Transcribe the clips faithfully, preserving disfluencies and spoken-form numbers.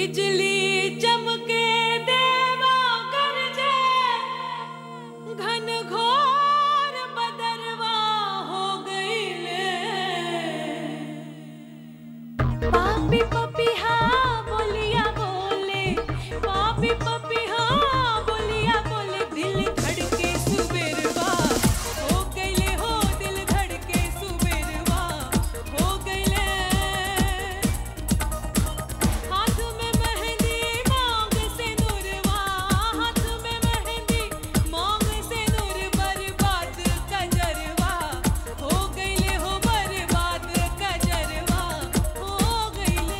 बिजली चमके देवा गरजे, घन घोर बदरवा हो गईले। पापी पपिहा बोलिया बोले, पापी पपिहा बोलिया बोले, दिल धड़के सुबेरवा हो गईले हो, दिल धड़के सुबेरवा हो गईले। हाथ में मेहंदी मांग से नूरवा, हाथ में मेहंदी मांग से नूर, बर्बाद कजरवा हो गईले हो, बर्बाद कजरवा हो गईले।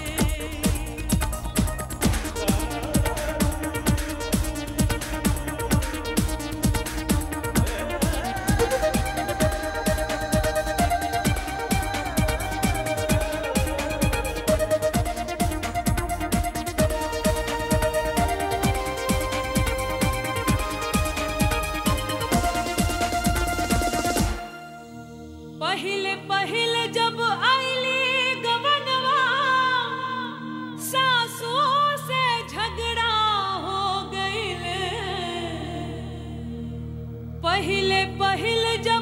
पहिले पहिले जब आईली गवनवा, सासू से झगड़ा हो गईले। पहिले पहिले जब